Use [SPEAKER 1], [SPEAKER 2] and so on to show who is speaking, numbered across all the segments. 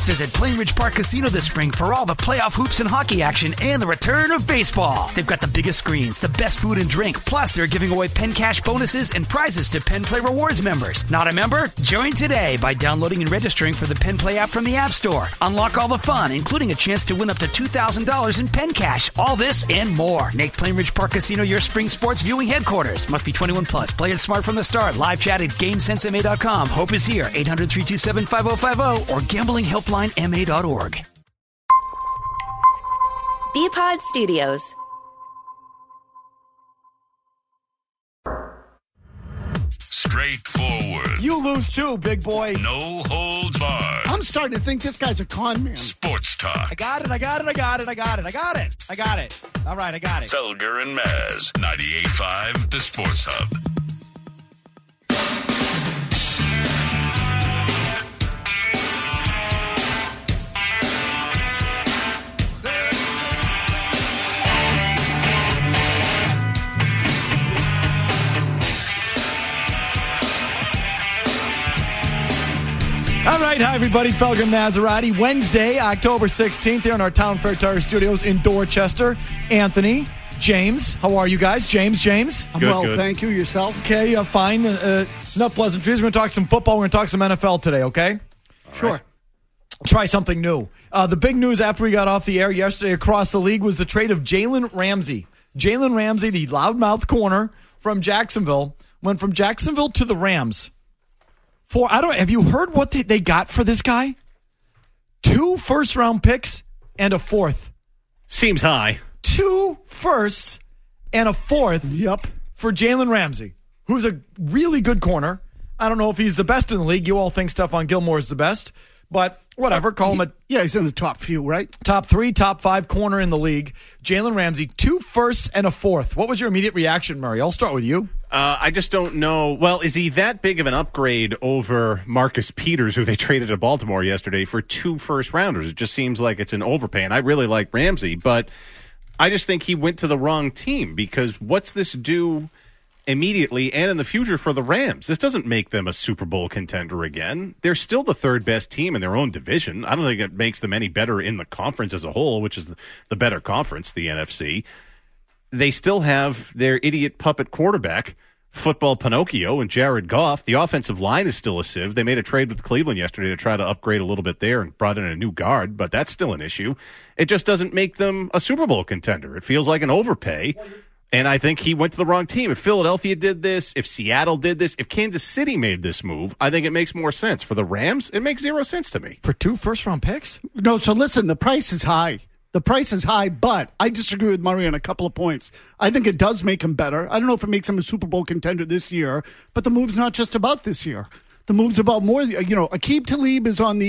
[SPEAKER 1] Visit Plainridge Park Casino this spring for all the playoff hoops and hockey action and the return of baseball. They've got the biggest screens, the best food and drink, plus they're giving away Penn Cash bonuses and prizes to Penn Play Rewards members. Not a member? Join today by downloading and registering for the Penn Play app from the App Store. Unlock all the fun, including a chance to win up to $2,000 in Penn Cash. All this and more. Make Plainridge Park Casino your spring sports viewing headquarters. Must be 21 plus. Play it smart from the start. Live chat at GameSenseMA.com. Hope is here. 800-327-5050 or gamblinghelplinema.org.
[SPEAKER 2] BPod Studios.
[SPEAKER 3] Straightforward.
[SPEAKER 4] You lose too, big boy.
[SPEAKER 3] No holds barred.
[SPEAKER 5] I'm starting to think this guy's a con man.
[SPEAKER 3] Sports talk.
[SPEAKER 4] I got it. All right, I got it.
[SPEAKER 3] Felger and Maz. 98.5 The Sports Hub.
[SPEAKER 4] All right, hi everybody, Felger Maserati. Wednesday, October 16th, here in our Town Fair Tire Studios in Dorchester. Anthony, James, how are you guys? James?
[SPEAKER 5] I'm good. Thank you. Yourself?
[SPEAKER 4] Okay, fine. Enough pleasantries. We're going to talk some football. We're going to talk some NFL today, okay?
[SPEAKER 5] Sure.
[SPEAKER 4] Right. Try something new. The big news after we got off the air yesterday across the league was the trade of Jalen Ramsey. Jalen Ramsey, the loudmouth corner from Jacksonville, went from Jacksonville to the Rams. Have you heard what they got for this guy? 2 first-round picks and a 4th.
[SPEAKER 6] Seems high.
[SPEAKER 4] 2 firsts and a 4th.
[SPEAKER 5] Yep.
[SPEAKER 4] For Jalen Ramsey, who's a really good corner. I don't know if he's the best in the league. You all think Stephon Gilmore is the best, but whatever. Call him a
[SPEAKER 5] he's in the top few, right?
[SPEAKER 4] Top 3, top 5 corner in the league. Jalen Ramsey, 2 firsts and a 4th. What was your immediate reaction, Murray? I'll start with you.
[SPEAKER 6] I just don't know. Well, is he that big of an upgrade over Marcus Peters, who they traded to Baltimore yesterday for 2 first-rounders? It just seems like it's an overpay, and I really like Ramsey, but I just think he went to the wrong team, because what's this do immediately and in the future for the Rams? This doesn't make them a Super Bowl contender again. They're still the 3rd best team in their own division. I don't think it makes them any better in the conference as a whole, which is the better conference, the NFC. They still have their idiot puppet quarterback, football Pinocchio, and Jared Goff. The offensive line is still a sieve. They made a trade with Cleveland yesterday to try to upgrade a little bit there and brought in a new guard, but that's still an issue. It just doesn't make them a Super Bowl contender. It feels like an overpay, and I think he went to the wrong team. If Philadelphia did this, if Seattle did this, if Kansas City made this move, I think it makes more sense. For the Rams, it makes 0 sense to me.
[SPEAKER 4] For 2 first-round picks?
[SPEAKER 5] No, so listen, the price is high. The price is high, but I disagree with Murray on a couple of points. I think it does make him better. I don't know if it makes him a Super Bowl contender this year, but the move's not just about this year. The move's about more. Aqib Talib is on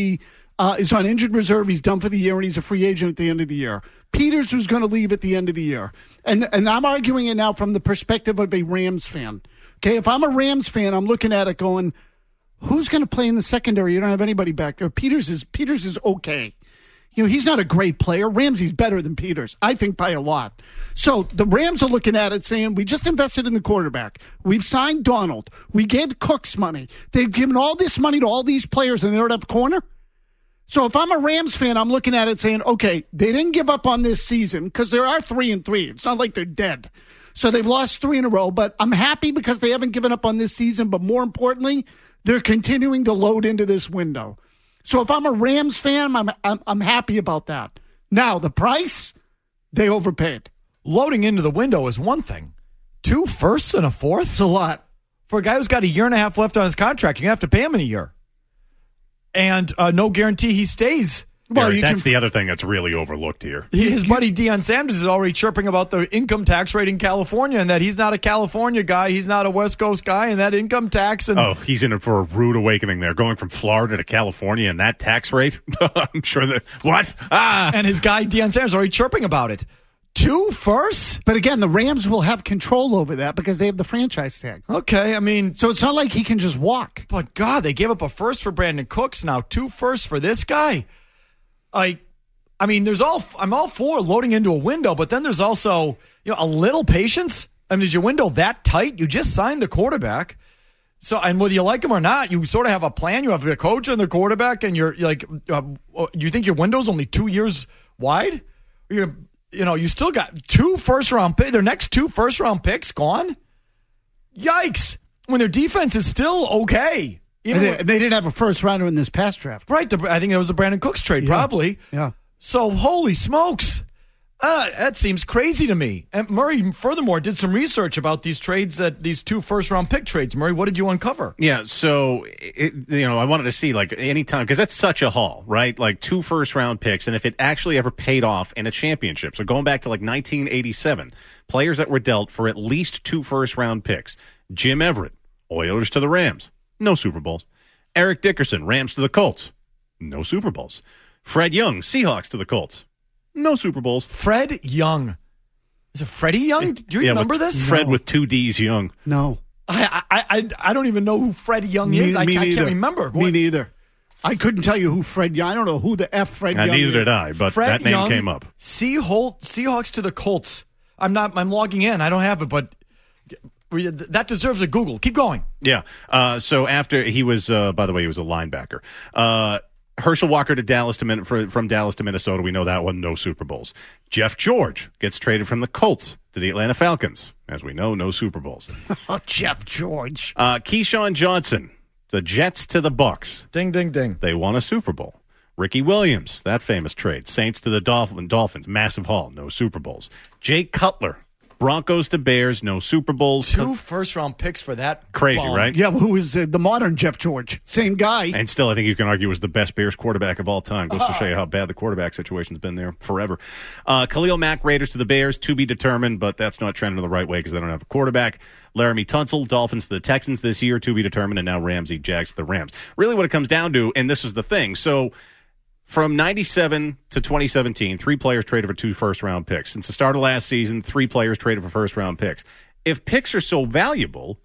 [SPEAKER 5] injured reserve. He's done for the year, and he's a free agent at the end of the year. Peters was going to leave at the end of the year. And I'm arguing it now from the perspective of a Rams fan. Okay, if I'm a Rams fan, I'm looking at it going, who's going to play in the secondary? You don't have anybody back there. Peters is okay. He's not a great player. Ramsey's better than Peters, I think, by a lot. So the Rams are looking at it saying, we just invested in the quarterback. We've signed Donald. We gave Cooks money. They've given all this money to all these players, and they don't have a corner? So if I'm a Rams fan, I'm looking at it saying, okay, they didn't give up on this season because they are 3-3. It's not like they're dead. So they've lost 3 in a row, but I'm happy because they haven't given up on this season. But more importantly, they're continuing to load into this window. So if I'm a Rams fan, I'm happy about that. Now, the price, they overpaid.
[SPEAKER 4] Loading into the window is one thing. 2 firsts and a 4th?
[SPEAKER 5] It's a lot.
[SPEAKER 4] For a guy who's got a year and a half left on his contract, you're going to have to pay him in a year. And no guarantee he stays.
[SPEAKER 6] Well, that's the other thing that's really overlooked here.
[SPEAKER 4] His buddy Deion Sanders is already chirping about the income tax rate in California and that he's not a California guy, he's not a West Coast guy, and that income tax.
[SPEAKER 6] He's in it for a rude awakening there, going from Florida to California and that tax rate. I'm sure that
[SPEAKER 4] And his guy Deion Sanders is already chirping about it. 2 firsts?
[SPEAKER 5] But again, the Rams will have control over that because they have the franchise tag.
[SPEAKER 4] Okay, I mean,
[SPEAKER 5] so it's not like he can just walk.
[SPEAKER 4] But God, they gave up a first for Brandon Cooks, now 2 firsts for this guy. I mean, I'm all for loading into a window, but then there's also, a little patience. I mean, is your window that tight? You just signed the quarterback. So, and whether you like him or not, you sort of have a plan. You have a coach and the quarterback, and you're like, you think your window's only 2 years wide? You still got 2 first-round picks. Their next 2 first-round picks gone? Yikes. When their defense is still okay.
[SPEAKER 5] And they didn't have a first-rounder in this past draft.
[SPEAKER 4] Right. I think that was the Brandon Cooks trade, probably.
[SPEAKER 5] Yeah.
[SPEAKER 4] So, holy smokes. That seems crazy to me. And Murray, furthermore, did some research about these trades, these 2 first-round pick trades. Murray, what did you uncover?
[SPEAKER 6] Yeah, so, I wanted to see, like, any time, because that's such a haul, right? Like, 2 first-round picks, and if it actually ever paid off in a championship. So, going back to, like, 1987, players that were dealt for at least 2 first-round picks. Jim Everett, Oilers to the Rams, no Super Bowls. Eric Dickerson, Rams to the Colts, no Super Bowls. Fred Young, Seahawks to the Colts. No Super Bowls.
[SPEAKER 4] Fred Young. Is it Freddie Young? Do you remember this?
[SPEAKER 6] Fred with 2 D's Young.
[SPEAKER 5] No.
[SPEAKER 4] I don't even know who Fred Young is. I can't remember.
[SPEAKER 5] Me neither. I couldn't tell you who Fred Young. I don't know who the F Fred Young is.
[SPEAKER 6] Neither did I, but
[SPEAKER 4] Fred
[SPEAKER 6] that name
[SPEAKER 4] Young,
[SPEAKER 6] came up.
[SPEAKER 4] Seahawks to the Colts. I'm logging in. I don't have it, but that deserves a Google. Keep going.
[SPEAKER 6] Yeah. So after he was, by the way, he was a linebacker. Herschel Walker to Dallas from Dallas to Minnesota. We know that one. No Super Bowls. Jeff George gets traded from the Colts to the Atlanta Falcons. As we know, no Super Bowls.
[SPEAKER 5] Oh, Jeff George.
[SPEAKER 6] Keyshawn Johnson, the Jets to the Bucks.
[SPEAKER 4] Ding, ding, ding.
[SPEAKER 6] They won a Super Bowl. Ricky Williams, that famous trade. Saints to the Dolphins. Massive haul. No Super Bowls. Jake Cutler. Broncos to Bears, no Super Bowls.
[SPEAKER 4] 2 first-round picks for that.
[SPEAKER 6] Crazy, right?
[SPEAKER 5] Yeah, who is the modern Jeff George? Same guy.
[SPEAKER 6] And still, I think you can argue was the best Bears quarterback of all time. Goes to show you how bad the quarterback situation's been there forever. Khalil Mack, Raiders to the Bears, to be determined, but that's not trending the right way because they don't have a quarterback. Laramie Tunsil, Dolphins to the Texans this year, to be determined, and now Ramsey, Jags to the Rams. Really what it comes down to, and this is the thing, so from 97 to 2017, 3 players traded for 2 first-round picks. Since the start of last season, 3 players traded for first-round picks. If picks are so valuable,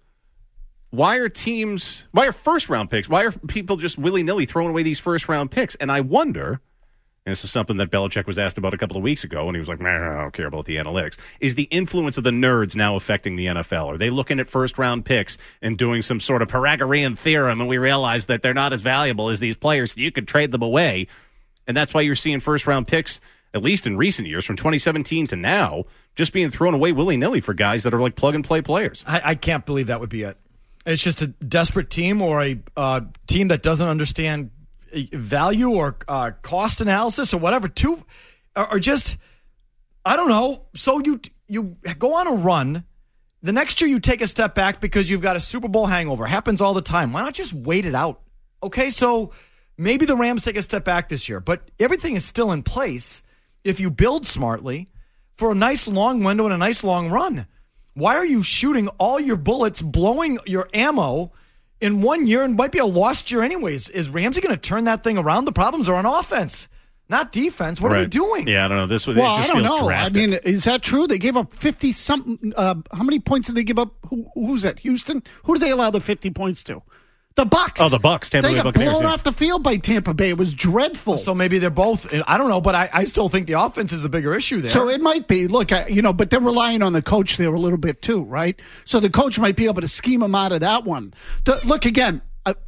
[SPEAKER 6] why are first-round picks? Why are people just willy-nilly throwing away these first-round picks? And I wonder, and this is something that Belichick was asked about a couple of weeks ago, and he was like, I don't care about the analytics. Is the influence of the nerds now affecting the NFL? Are they looking at first-round picks and doing some sort of Pythagorean theorem, and we realize that they're not as valuable as these players, so you could trade them away? And that's why you're seeing first-round picks, at least in recent years, from 2017 to now, just being thrown away willy-nilly for guys that are like plug-and-play players.
[SPEAKER 4] I can't believe that would be it. It's just a desperate team or a team that doesn't understand value or cost analysis or whatever. Or just, I don't know. So you go on a run. The next year you take a step back because you've got a Super Bowl hangover. Happens all the time. Why not just wait it out? Okay, so maybe the Rams take a step back this year, but everything is still in place if you build smartly for a nice long window and a nice long run. Why are you shooting all your bullets, blowing your ammo in 1 year and might be a lost year anyways? Is Ramsey going to turn that thing around? The problems are on offense, not defense. What are they doing?
[SPEAKER 6] Yeah, I don't know.
[SPEAKER 5] I don't know. Drastic. I mean, is that true? They gave up 50-something. How many points did they give up? Who's that? Houston? Who did they allow the 50 points to? The Bucks.
[SPEAKER 6] Oh, the Bucks. Tampa Bay Buccaneers.
[SPEAKER 5] They got blown off the field by Tampa Bay. It was dreadful.
[SPEAKER 4] So maybe they're both. I don't know, but I still think the offense is the bigger issue there.
[SPEAKER 5] So it might be. Look, but they're relying on the coach there a little bit too, right? So the coach might be able to scheme them out of that one. Look, again,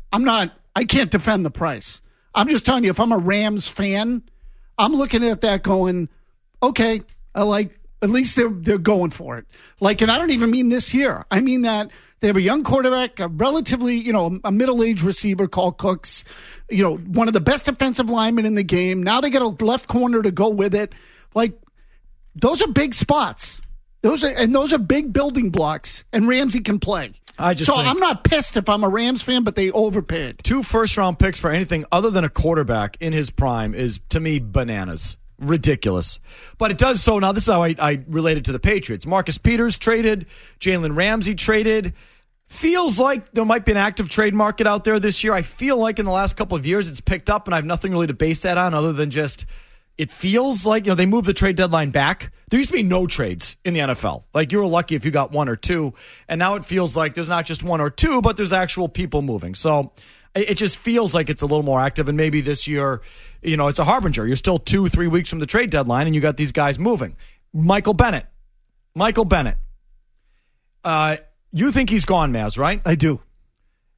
[SPEAKER 5] I can't defend the price. I'm just telling you, if I'm a Rams fan, I'm looking at that going, okay, at least they're going for it. And I don't even mean this year. I mean that they have a young quarterback, a relatively, a middle-aged receiver called Cooks, one of the best defensive linemen in the game. Now they got a left corner to go with it. Those are big spots. Those are big building blocks, and Ramsey can play. I'm not pissed if I'm a Rams fan, but they overpaid.
[SPEAKER 4] 2 first-round picks for anything other than a quarterback in his prime is, to me, bananas. Ridiculous. But it does so. Now, this is how I relate it to the Patriots. Marcus Peters traded. Jalen Ramsey traded. Feels like there might be an active trade market out there this year. I feel like in the last couple of years it's picked up, and I have nothing really to base that on other than just it feels like, they moved the trade deadline back. There used to be no trades in the NFL. You were lucky if you got 1 or 2, and now it feels like there's not just 1 or 2, but there's actual people moving. So it just feels like it's a little more active, and maybe this year, it's a harbinger. You're still 2-3 weeks from the trade deadline, and you got these guys moving. Michael Bennett. You think he's gone, Maz, right?
[SPEAKER 5] I do.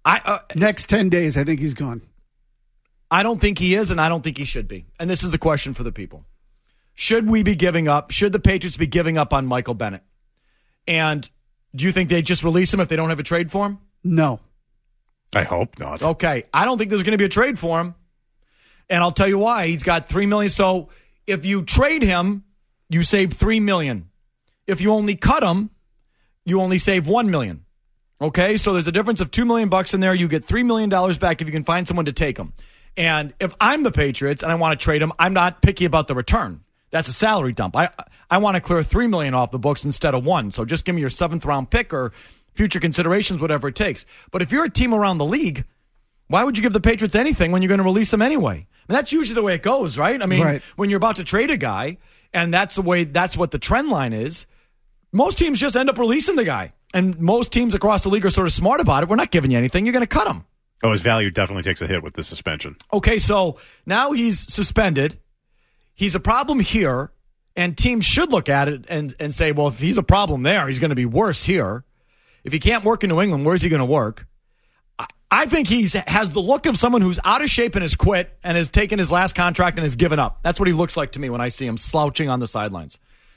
[SPEAKER 5] Next 10 days, I think he's gone.
[SPEAKER 4] I don't think he is, and I don't think he should be. And this is the question for the people. Should we be giving up? Should the Patriots be giving up on Michael Bennett? And do you think they just release him if they don't have a trade for him?
[SPEAKER 5] No.
[SPEAKER 6] I hope not.
[SPEAKER 4] Okay. I don't think there's going to be a trade for him. And I'll tell you why. He's got $3 million. So if you trade him, you save $3 million. If you only cut him, you only save $1 million. Okay? So there's a difference of $2 million in there. You get $3 million back if you can find someone to take him. And if I'm the Patriots and I want to trade him, I'm not picky about the return. That's a salary dump. I want to clear $3 million off the books instead of $1 million. So just give me your 7th round pick or future considerations, whatever it takes. But if you're a team around the league, why would you give the Patriots anything when you're going to release them anyway? I mean, that's usually the way it goes, right? I mean, When you're about to trade a guy, and that's what the trend line is, most teams just end up releasing the guy. And most teams across the league are sort of smart about it. We're not giving you anything. You're going to cut him.
[SPEAKER 6] Oh, his value definitely takes a hit with the suspension.
[SPEAKER 4] Okay, so now he's suspended. He's a problem here, and teams should look at it and say, well, if he's a problem there, he's going to be worse here. If he can't work in New England, where's he going to work? I think he has the look of someone who's out of shape and has quit and has taken his last contract and has given up. That's what he looks like to me when I see him slouching on the sidelines.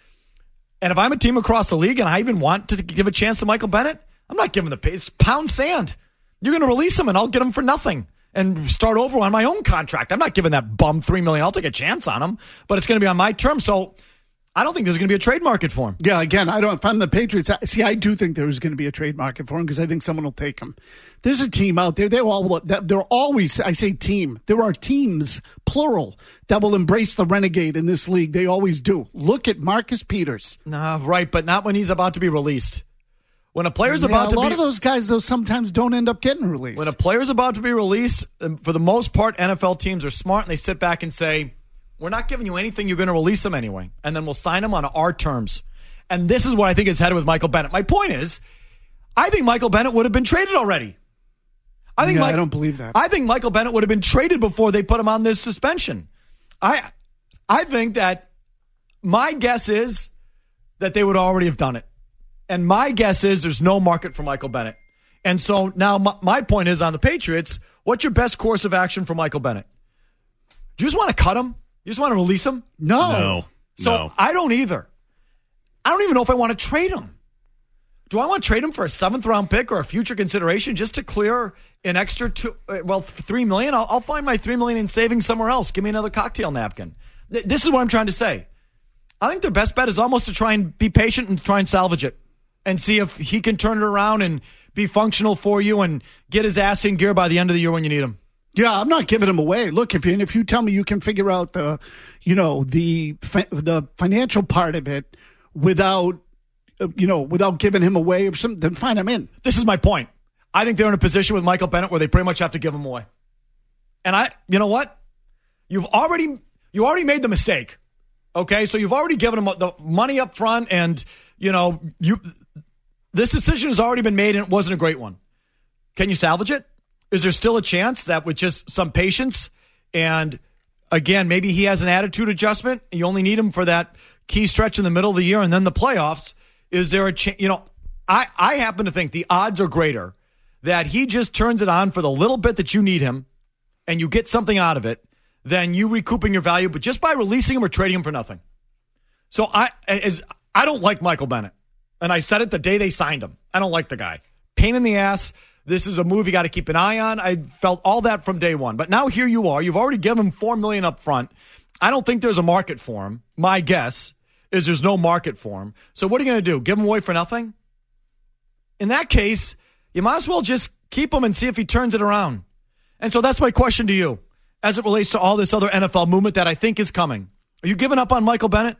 [SPEAKER 4] And if I'm a team across the league and I even want to give a chance to Michael Bennett, I'm not giving the pay. It's pound sand. You're going to release him and I'll get him for nothing and start over on my own contract. I'm not giving that bum $3 million. I'll take a chance on him, but it's going to be on my terms. So I don't think there's going to be a trade market for him.
[SPEAKER 5] Yeah, again, if I'm the Patriots, I do think there's going to be a trade market for him because I think someone will take him. There's a team out there. They're always, I say team. There are teams, plural, that will embrace the renegade in this league. They always do. Look at Marcus Peters.
[SPEAKER 4] Right, but not when he's about to be released. When a player's about to be...
[SPEAKER 5] A lot of those guys, though, sometimes don't end up getting released.
[SPEAKER 4] When a player's about to be released, for the most part, NFL teams are smart and they sit back and say, we're not giving you anything, you're going to release him anyway. And then we'll sign him on our terms. And this is what I think is headed with Michael Bennett. My point is, I think Michael Bennett would have been traded already. I don't believe that. I think Michael Bennett would have been traded before they put him on this suspension. I think that my guess is that they would already have done it. And my guess is there's no market for Michael Bennett. And so now my point is on the Patriots, what's your best course of action for Michael Bennett? Do you just want to cut him? You just want to release him?
[SPEAKER 6] No.
[SPEAKER 4] I don't either. I don't even know if I want to trade him. Do I want to trade him for a 7th round pick or a future consideration just to clear an extra $3 million? I'll find my $3 million in savings somewhere else. Give me another cocktail napkin. This is what I'm trying to say. I think their best bet is almost to try and be patient and try and salvage it and see if he can turn it around and be functional for you and get his ass in gear by the end of the year when you need him.
[SPEAKER 5] Yeah, I'm not giving him away. Look, if you tell me you can figure out the financial part of it without giving him away or something, then fine, I'm in.
[SPEAKER 4] This is my point. I think they're in a position with Michael Bennett where they pretty much have to give him away. And you know what? You already made the mistake. Okay, so you've already given him the money up front, and this decision has already been made, and it wasn't a great one. Can you salvage it? Is there still a chance that with just some patience and, again, maybe he has an attitude adjustment, you only need him for that key stretch in the middle of the year and then the playoffs, is there a chance? I happen to think the odds are greater that he just turns it on for the little bit that you need him and you get something out of it than you recouping your value, but just by releasing him or trading him for nothing. So I don't like Michael Bennett, and I said it the day they signed him. I don't like the guy. Pain in the ass. This is a move you got to keep an eye on. I felt all that from day one. But now here you are. You've already given him $4 million up front. I don't think there's a market for him. My guess is there's no market for him. So what are you going to do? Give him away for nothing? In that case, you might as well just keep him and see if he turns it around. And so that's my question to you as it relates to all this other NFL movement that I think is coming. Are you giving up on Michael Bennett?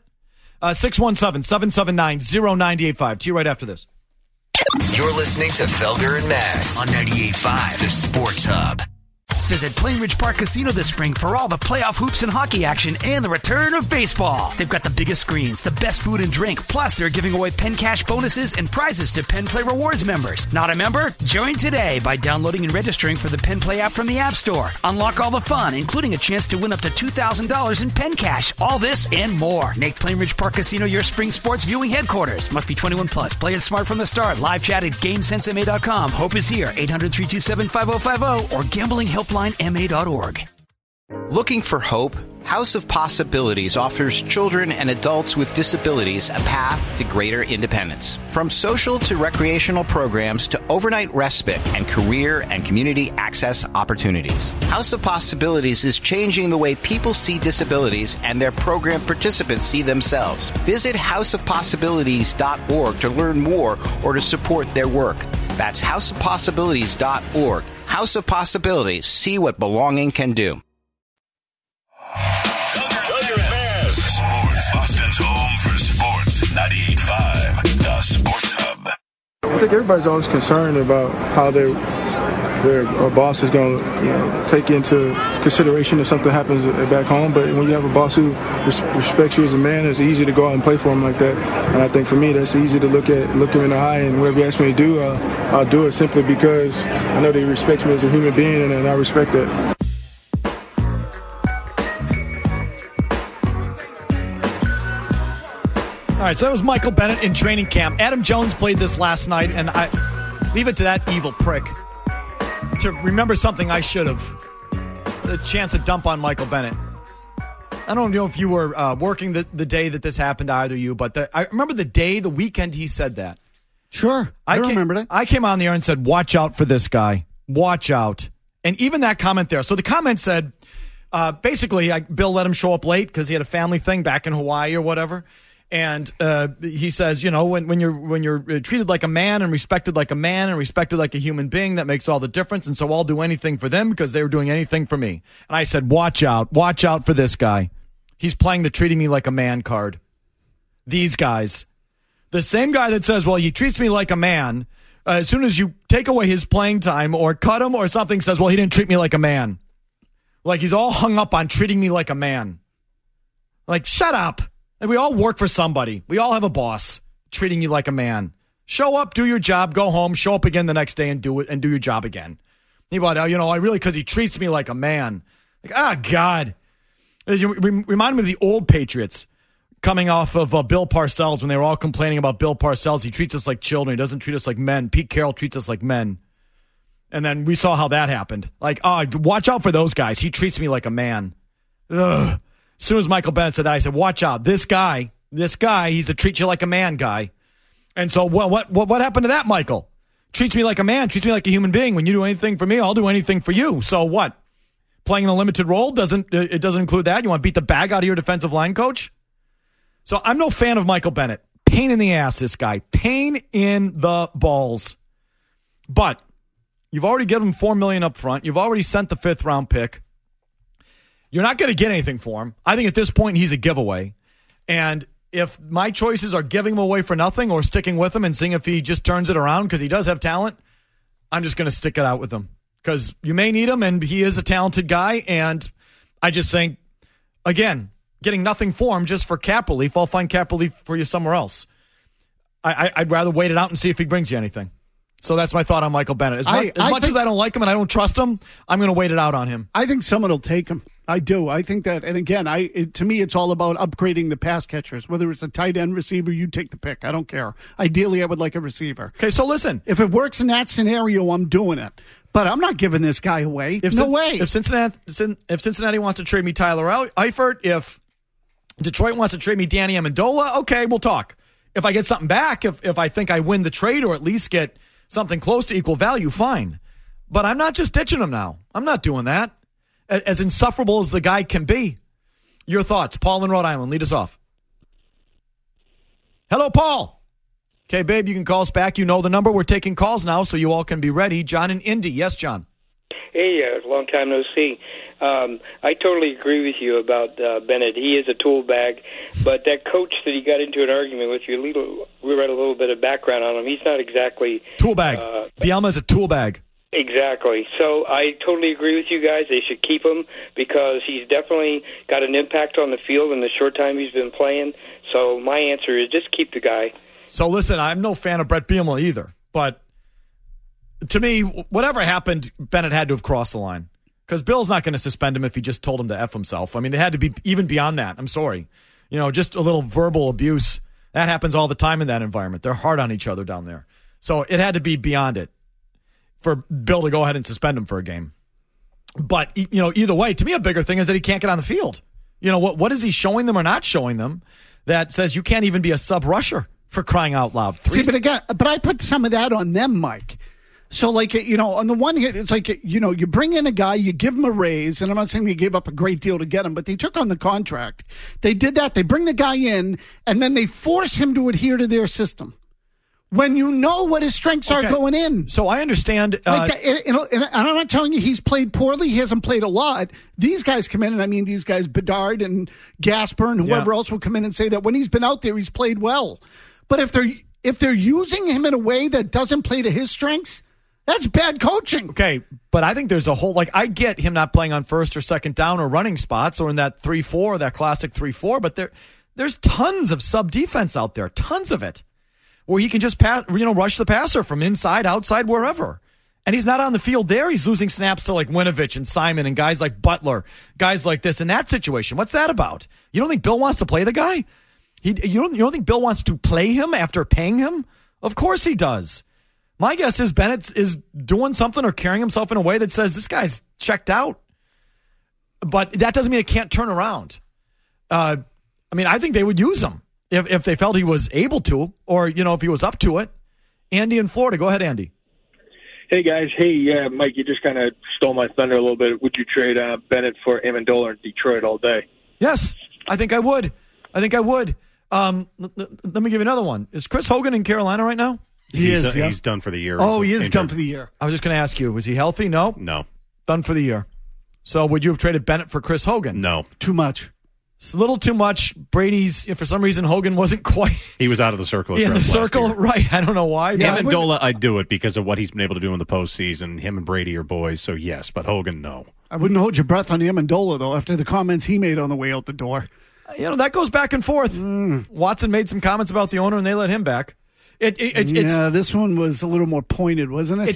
[SPEAKER 4] 617-779-0985. To you right after this.
[SPEAKER 7] You're listening to Felger and Mazz on 98.5 The Sports Hub.
[SPEAKER 1] Visit Plainridge Park Casino this spring for all the playoff hoops and hockey action and the return of baseball. They've got the biggest screens, the best food and drink, plus they're giving away Penn Cash bonuses and prizes to Penn Play Rewards members. Not a member? Join today by downloading and registering for the Penn Play app from the App Store. Unlock all the fun, including a chance to win up to $2,000 in Penn Cash. All this and more. Make Plainridge Park Casino your spring sports viewing headquarters. Must be 21 plus. Play it smart from the start. Live chat at GameSenseMA.com. Hope is here. 800-327-5050 or gamblinghelplinema.org.
[SPEAKER 7] Looking for hope? House of Possibilities offers children and adults with disabilities a path to greater independence. From social to recreational programs to overnight respite and career and community access opportunities. House of Possibilities is changing the way people see disabilities and their program participants see themselves. Visit houseofpossibilities.org to learn more or to support their work. That's houseofpossibilities.org. House of Possibilities. See what belonging can do.
[SPEAKER 3] Sports. Boston's home for sports. 98.5 The Sports Hub.
[SPEAKER 8] I think everybody's always concerned about how their boss is going to take into consideration if something happens back home. But when you have a boss who respects you as a man, it's easy to go out and play for him like that. And I think for me, that's easy to look him in the eye, and whatever he asks me to do, I'll do it simply because I know that he respects me as a human being, and I respect that.
[SPEAKER 4] All right, so that was Michael Bennett in training camp. Adam Jones played this last night, and I leave it to that evil prick to remember something I should have. The chance to dump on Michael Bennett. I don't know if you were working the day that this happened to either of you, but I remember the weekend he said that.
[SPEAKER 5] Sure, I remember that.
[SPEAKER 4] I came on the air and said, watch out for this guy. Watch out. And even that comment there. So the comment said, basically, Bill let him show up late because he had a family thing back in Hawaii or whatever. And he says, you know, when you're treated like a man and respected like a man and respected like a human being, that makes all the difference. And so I'll do anything for them because they were doing anything for me. And I said, watch out for this guy. He's playing the treating me like a man card. These guys, the same guy that says, well, he treats me like a man. As soon as you take away his playing time or cut him or something, says, well, he didn't treat me like a man. Like he's all hung up on treating me like a man. Like, shut up. And we all work for somebody. We all have a boss treating you like a man. Show up, do your job, go home, show up again the next day and do it and do your job again. Because he treats me like a man. Like, God. You remind me of the old Patriots coming off of Bill Parcells when they were all complaining about Bill Parcells. He treats us like children. He doesn't treat us like men. Pete Carroll treats us like men. And then we saw how that happened. Like, watch out for those guys. He treats me like a man. Ugh. As soon as Michael Bennett said that, I said, watch out. This guy, he's a treat you like a man guy. And so what happened to that, Michael? Treats me like a man, treats me like a human being. When you do anything for me, I'll do anything for you. So what? Playing in a limited role doesn't include that? You want to beat the bag out of your defensive line coach? So I'm no fan of Michael Bennett. Pain in the ass, this guy. Pain in the balls. But you've already given him $4 million up front. You've already sent the 5th round pick. You're not going to get anything for him. I think at this point he's a giveaway. And if my choices are giving him away for nothing or sticking with him and seeing if he just turns it around because he does have talent, I'm just going to stick it out with him. Because you may need him, and he is a talented guy. And I just think, again, getting nothing for him just for cap relief, I'll find cap relief for you somewhere else. I'd rather wait it out and see if he brings you anything. So that's my thought on Michael Bennett. As much as I don't like him and I don't trust him, I'm going to wait it out on him.
[SPEAKER 5] I think someone will take him. I do. I think that, and again, to me, it's all about upgrading the pass catchers. Whether it's a tight end receiver, you take the pick. I don't care. Ideally, I would like a receiver.
[SPEAKER 4] Okay, so listen.
[SPEAKER 5] If it works in that scenario, I'm doing it. But I'm not giving this guy away. No way.
[SPEAKER 4] If Cincinnati wants to trade me Tyler Eifert, if Detroit wants to trade me Danny Amendola, okay, we'll talk. If I get something back, if I think I win the trade or at least get something close to equal value, fine. But I'm not just ditching him now. I'm not doing that. As insufferable as the guy can be. Your thoughts. Paul in Rhode Island, lead us off. Hello, Paul. Okay, babe, you can call us back. You know the number. We're taking calls now, so you all can be ready. John in Indy. Yes, John.
[SPEAKER 9] Hey, long time no see. I totally agree with you about Bennett. He is a tool bag, but that coach that he got into an argument with, we read a little bit of background on him. He's not exactly...
[SPEAKER 4] Tool bag. Bielma is a tool bag.
[SPEAKER 9] Exactly. So I totally agree with you guys. They should keep him because he's definitely got an impact on the field in the short time he's been playing. So my answer is just keep the guy.
[SPEAKER 4] So listen, I'm no fan of Brett Bielema either, but to me, whatever happened, Bennett had to have crossed the line because Bill's not going to suspend him if he just told him to F himself. I mean, they had to be even beyond that. I'm sorry. Just a little verbal abuse. That happens all the time in that environment. They're hard on each other down there. So it had to be beyond it for Bill to go ahead and suspend him for a game. But, either way, to me, a bigger thing is that he can't get on the field. What is he showing them or not showing them that says you can't even be a sub-rusher for crying out loud?
[SPEAKER 5] But I put some of that on them, Mike. So, on the one hand, it's like, you bring in a guy, you give him a raise, and I'm not saying they gave up a great deal to get him, but they took on the contract. They did that. They bring the guy in, and then they force him to adhere to their system. When you know what his strengths are going in.
[SPEAKER 4] So I understand.
[SPEAKER 5] And I'm not telling you he's played poorly. He hasn't played a lot. These guys come in, and I mean these guys, Bedard and Gasper and whoever else will come in and say that when he's been out there, he's played well. But if they're using him in a way that doesn't play to his strengths, that's bad coaching.
[SPEAKER 4] Okay, but I think there's a whole, I get him not playing on first or second down or running spots or in that 3-4, that classic 3-4, but there's tons of sub-defense out there, tons of it, where he can just rush the passer from inside, outside, wherever. And he's not on the field there. He's losing snaps to like Winovich and Simon and guys like Butler, guys like this in that situation. What's that about? You don't think Bill wants to play the guy? You don't think Bill wants to play him after paying him? Of course he does. My guess is Bennett is doing something or carrying himself in a way that says this guy's checked out. But that doesn't mean it can't turn around. I think they would use him if they felt he was able to, or, if he was up to it. Andy in Florida. Go ahead, Andy.
[SPEAKER 10] Hey, guys. Hey, Mike, you just kind of stole my thunder a little bit. Would you trade Bennett for Amendola in Detroit all day?
[SPEAKER 4] Yes, I think I would. Let me give you another one. Is Chris Hogan in Carolina right now?
[SPEAKER 6] He's done for the year.
[SPEAKER 5] Oh, he is done for the year.
[SPEAKER 4] I was just going to ask you, was he healthy? No?
[SPEAKER 6] No.
[SPEAKER 4] Done for the year. So would you have traded Bennett for Chris Hogan?
[SPEAKER 6] No.
[SPEAKER 5] Too much.
[SPEAKER 4] It's a little too much. Brady's, for some reason, Hogan wasn't quite.
[SPEAKER 6] He was out of the circle.
[SPEAKER 4] In the circle, right. I don't know why.
[SPEAKER 6] Amendola, I'd do it because of what he's been able to do in the postseason. Him and Brady are boys, so yes, but Hogan, no.
[SPEAKER 5] I wouldn't hold your breath on Amendola, though, after the comments he made on the way out the door.
[SPEAKER 4] That goes back and forth. Watson made some comments about the owner, and they let him back.
[SPEAKER 5] This one was a little more pointed, wasn't it?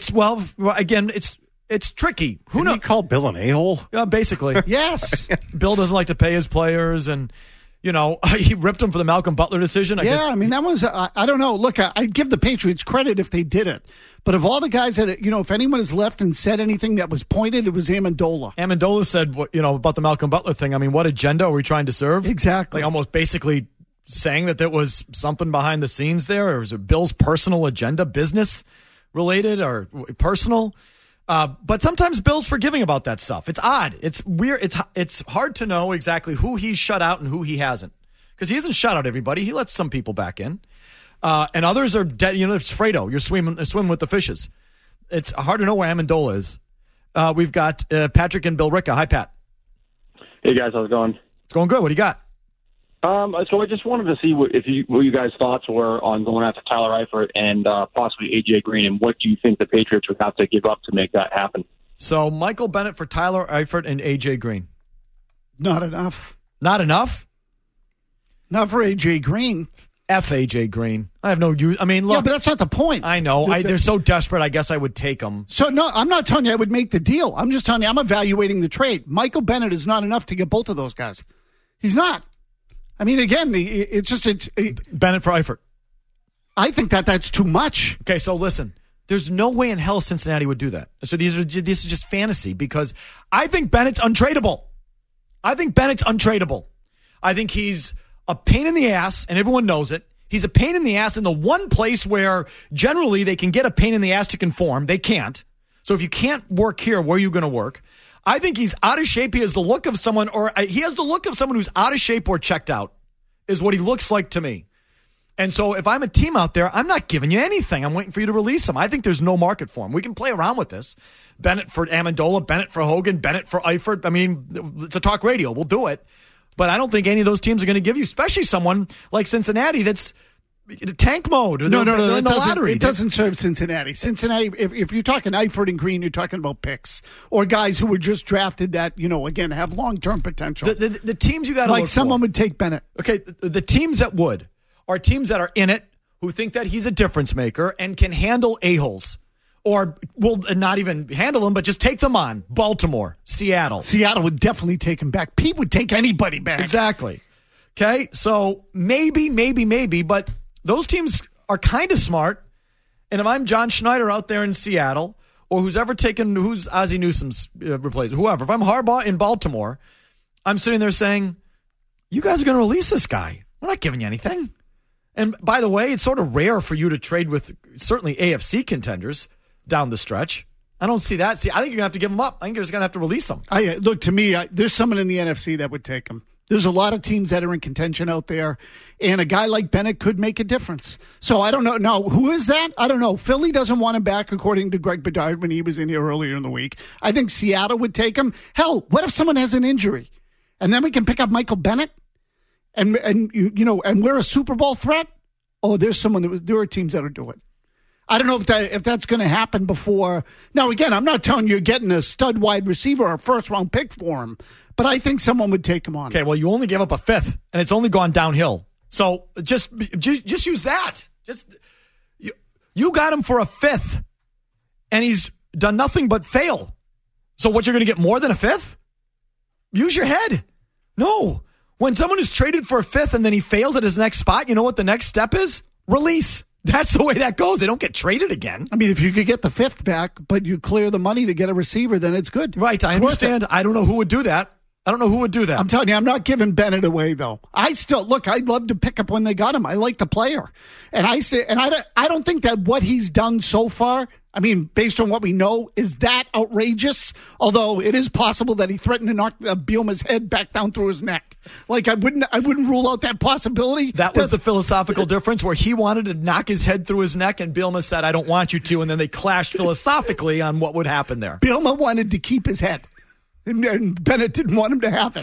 [SPEAKER 6] It's
[SPEAKER 4] tricky.
[SPEAKER 6] Didn't he call Bill an a-hole?
[SPEAKER 4] Basically.
[SPEAKER 5] Yes.
[SPEAKER 4] Bill doesn't like to pay his players, and, he ripped him for the Malcolm Butler decision. I guess.
[SPEAKER 5] That was, I don't know. Look, I'd give the Patriots credit if they did it. But of all the guys that, if anyone has left and said anything that was pointed, it was Amendola.
[SPEAKER 4] Amendola said, about the Malcolm Butler thing. I mean, what agenda are we trying to serve?
[SPEAKER 5] Exactly.
[SPEAKER 4] Almost basically saying that there was something behind the scenes there, or was it Bill's personal agenda, business related or personal? But sometimes Bill's forgiving about that stuff. It's odd. It's weird. It's hard to know exactly who he's shut out and who he hasn't, because he hasn't shut out everybody. He lets some people back in, and others are dead. It's Fredo. You're swimming with the fishes. It's hard to know where Amendola is. We've got Patrick and Bill Ricca. Hi, Pat.
[SPEAKER 11] Hey guys, how's it going?
[SPEAKER 4] It's going good. What do you got?
[SPEAKER 11] So I just wanted to see what you guys' thoughts were on going after Tyler Eifert and possibly A.J. Green, and what do you think the Patriots would have to give up to make that happen?
[SPEAKER 4] So Michael Bennett for Tyler Eifert and A.J. Green.
[SPEAKER 5] Not enough.
[SPEAKER 4] Not enough?
[SPEAKER 5] Not for A.J. Green.
[SPEAKER 4] F A.J. Green. I have no use. I mean, look.
[SPEAKER 5] Yeah, but that's not the point.
[SPEAKER 4] I know. They're so desperate, I guess I would take them.
[SPEAKER 5] So, no, I'm not telling you I would make the deal. I'm just telling you I'm evaluating the trade. Michael Bennett is not enough to get both of those guys. He's not. I mean, again, it's
[SPEAKER 4] Bennett for Eifert.
[SPEAKER 5] I think that's too much.
[SPEAKER 4] Okay, so listen. There's no way in hell Cincinnati would do that. So this is just fantasy, because I think Bennett's untradeable. I think he's a pain in the ass, and everyone knows it. He's a pain in the ass in the one place where generally they can get a pain in the ass to conform. They can't. So if you can't work here, where are you going to work? I think he's out of shape. He has the look of someone, who's out of shape or checked out, is what he looks like to me. And so if I'm a team out there, I'm not giving you anything. I'm waiting for you to release him. I think there's no market for him. We can play around with this. Bennett for Amendola, Bennett for Hogan, Bennett for Eifert. I mean, it's a talk radio. We'll do it. But I don't think any of those teams are going to give you, especially someone like Cincinnati that's tank mode.
[SPEAKER 5] No,
[SPEAKER 4] in the lottery.
[SPEAKER 5] It doesn't serve Cincinnati. Cincinnati, if you're talking Eifert and Green, you're talking about picks or guys who were just drafted that, again, have long-term potential.
[SPEAKER 4] The teams you got to
[SPEAKER 5] like
[SPEAKER 4] look
[SPEAKER 5] someone
[SPEAKER 4] for.
[SPEAKER 5] would take Bennett.
[SPEAKER 4] Okay, the teams that would are teams that are in it, who think that he's a difference maker and can handle a-holes. Or will not even handle them, but just take them on. Baltimore, Seattle.
[SPEAKER 5] Seattle would definitely take him back. Pete would take anybody back.
[SPEAKER 4] Exactly. Okay, so maybe, but those teams are kind of smart. And if I'm John Schneider out there in Seattle, or who's Ozzie Newsom's replacement, whoever, if I'm Harbaugh in Baltimore, I'm sitting there saying, you guys are going to release this guy. We're not giving you anything. And by the way, it's sort of rare for you to trade with certainly AFC contenders down the stretch. I don't see that. I think you're going to have to give him up. I think you're just going to have to release him.
[SPEAKER 5] Look, to me, there's someone in the NFC that would take him. There's a lot of teams that are in contention out there, and a guy like Bennett could make a difference. So I don't know. Now, who is that? I don't know. Philly doesn't want him back, according to Greg Bedard when he was in here earlier in the week. I think Seattle would take him. Hell, what if someone has an injury? And then we can pick up Michael Bennett? And we're a Super Bowl threat? Oh, there are teams that will do it. I don't know if that's going to happen before. Now, again, I'm not telling you you're getting a stud wide receiver or a first-round pick for him, but I think someone would take him on.
[SPEAKER 4] Okay, well, you only gave up a fifth, and it's only gone downhill. So just use that. You got him for a fifth, and he's done nothing but fail. So what, you're going to get more than a fifth? Use your head. No. When someone is traded for a fifth and then he fails at his next spot, you know what the next step is? Release. That's the way that goes. They don't get traded again.
[SPEAKER 5] I mean, if you could get the fifth back, but you clear the money to get a receiver, then it's good.
[SPEAKER 4] Right, I understand. I don't know who would do that. I'm telling you, I'm not giving Bennett away, though. I'd love to pick up when they got him. I like the player. And I don't think that what he's done so far, I mean, based on what we know, is that outrageous. Although it is possible that he threatened to knock Bielema's head back down through his neck. Like, I wouldn't rule out that possibility. That was the philosophical difference, where he wanted to knock his head through his neck, and Bielema said, I don't want you to. And then they clashed philosophically on what would happen there.
[SPEAKER 5] Bielema wanted to keep his head. And Bennett didn't want him to have it.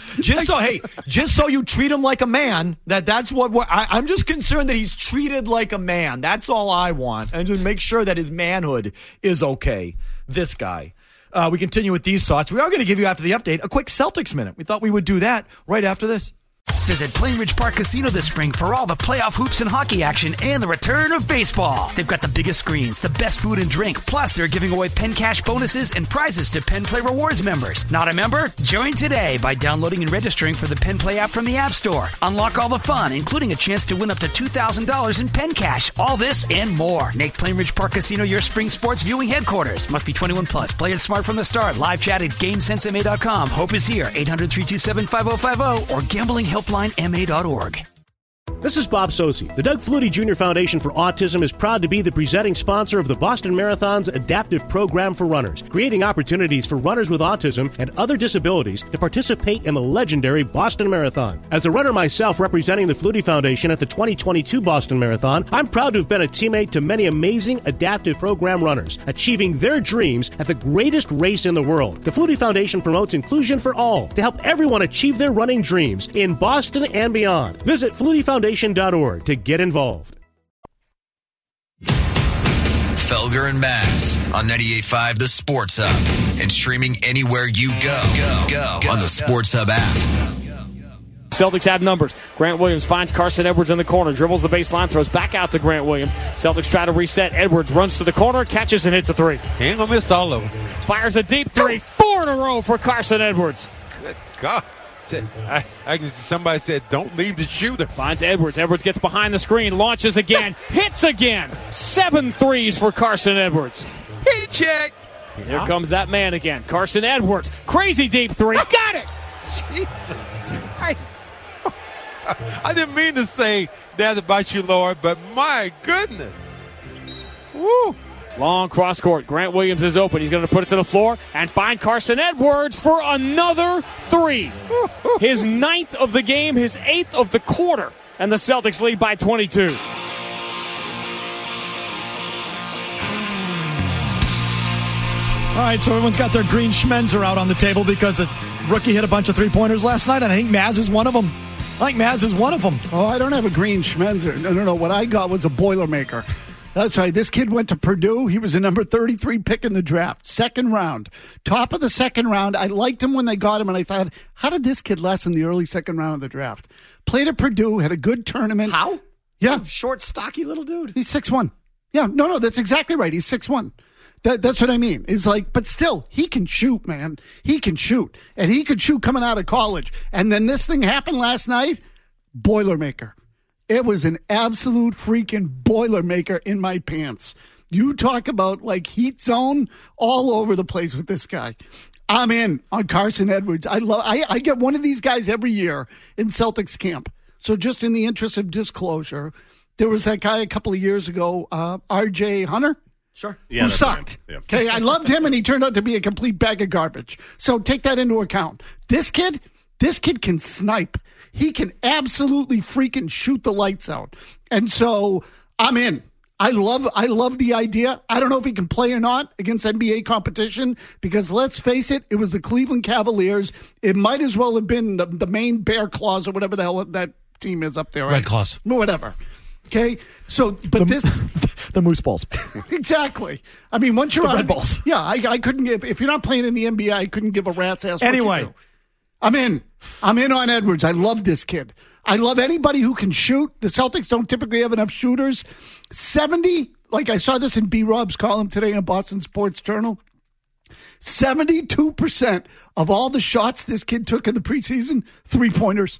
[SPEAKER 4] Just so you treat him like a man, that's what I'm just concerned that he's treated like a man. That's all I want. And just make sure that his manhood is okay. This guy. We continue with these thoughts. We are going to give you, after the update, a quick Celtics minute. We thought we would do that right after this.
[SPEAKER 1] Visit Plainridge Park Casino this spring for all the playoff hoops and hockey action and the return of baseball. They've got the biggest screens, the best food and drink, plus they're giving away Penn Cash bonuses and prizes to Penn Play Rewards members. Not a member? Join today by downloading and registering for the Penn Play app from the App Store. Unlock all the fun, including a chance to win up to $2,000 in Penn Cash. All this and more. Make Plainridge Park Casino your spring sports viewing headquarters. Must be 21 plus. Play it smart from the start. Live chat at GameSenseMA.com. Hope is here. 800-327-5050 or GamblingHelplineMA.org.
[SPEAKER 12] This is Bob Sosi. The Doug Flutie Jr. Foundation for Autism is proud to be the presenting sponsor of the Boston Marathon's adaptive program for runners, creating opportunities for runners with autism and other disabilities to participate in the legendary Boston Marathon. As a runner myself representing the Flutie Foundation at the 2022 Boston Marathon, I'm proud to have been a teammate to many amazing adaptive program runners, achieving their dreams at the greatest race in the world. The Flutie Foundation promotes inclusion for all to help everyone achieve their running dreams in Boston and beyond. Visit FlutieFoundation.org to get involved.
[SPEAKER 3] Felger and Maz on 98.5 The Sports Hub and streaming anywhere you go on the Sports Hub app.
[SPEAKER 13] Celtics have numbers. Grant Williams finds Carson Edwards in the corner, dribbles the baseline, throws back out to Grant Williams. Celtics try to reset. Edwards runs to the corner, catches and hits a three.
[SPEAKER 14] He ain't gonna miss all of them.
[SPEAKER 13] Fires a deep three, 4 in a row for Carson Edwards.
[SPEAKER 14] Good God. I can see somebody said, don't leave the shooter.
[SPEAKER 13] Finds Edwards. Edwards gets behind the screen, launches again, hits again. 7 threes for Carson Edwards.
[SPEAKER 14] He check.
[SPEAKER 13] Here comes that man again. Carson Edwards. Crazy deep three. Got it.
[SPEAKER 14] Jesus Christ. I didn't mean to say that about you, Lord, but my goodness. Woo.
[SPEAKER 13] Long cross court. Grant Williams is open. He's going to put it to the floor and find Carson Edwards for another three. His 9th of the game, his 8th of the quarter. And the Celtics lead by 22.
[SPEAKER 4] All right, so everyone's got their green schmenzer out on the table because the rookie hit a bunch of three-pointers last night, and I think Maz is one of them. I think Maz is one of them.
[SPEAKER 5] Oh, I don't have a green Schmenzer. No. What I got was a Boilermaker. That's right. This kid went to Purdue. He was a number 33 pick in the draft. Second round. Top of the second round. I liked him when they got him, and I thought, how did this kid last in the early second round of the draft? Played at Purdue, had a good tournament.
[SPEAKER 4] How?
[SPEAKER 5] Yeah.
[SPEAKER 4] Short, stocky little dude.
[SPEAKER 5] He's 6'1". Yeah, no, that's exactly right. He's 6'1". That's what I mean. It's like, but still, he can shoot, man. He can shoot. And he could shoot coming out of college. And then this thing happened last night. Boilermaker. It was an absolute freaking Boilermaker in my pants. You talk about like heat zone all over the place with this guy. I'm in on Carson Edwards. I get one of these guys every year in Celtics camp. So just in the interest of disclosure, there was that guy a couple of years ago, R.J. Hunter.
[SPEAKER 4] Sure.
[SPEAKER 5] Who sucked. Yeah. Okay, I loved him, and he turned out to be a complete bag of garbage. So take that into account. This kid can snipe. He can absolutely freaking shoot the lights out. And so I'm in. I love the idea. I don't know if he can play or not against NBA competition because let's face it, it was the Cleveland Cavaliers. It might as well have been the Maine Bear Claws or whatever the hell that team is up there. Right?
[SPEAKER 15] Red Claws.
[SPEAKER 5] Whatever. Okay, so but
[SPEAKER 4] the Moose Balls.
[SPEAKER 5] Exactly. I mean, once you're
[SPEAKER 4] the
[SPEAKER 5] on
[SPEAKER 4] Red Balls.
[SPEAKER 5] Yeah, I couldn't give if you're not playing in the NBA, I couldn't give a rat's ass.
[SPEAKER 4] Anyway,
[SPEAKER 5] I'm in on Edwards. I love this kid. I love anybody who can shoot. The Celtics don't typically have enough shooters. 70, like I saw this in B. Rob's column today in Boston Sports Journal. 72% of all the shots this kid took in the preseason, 3-pointers.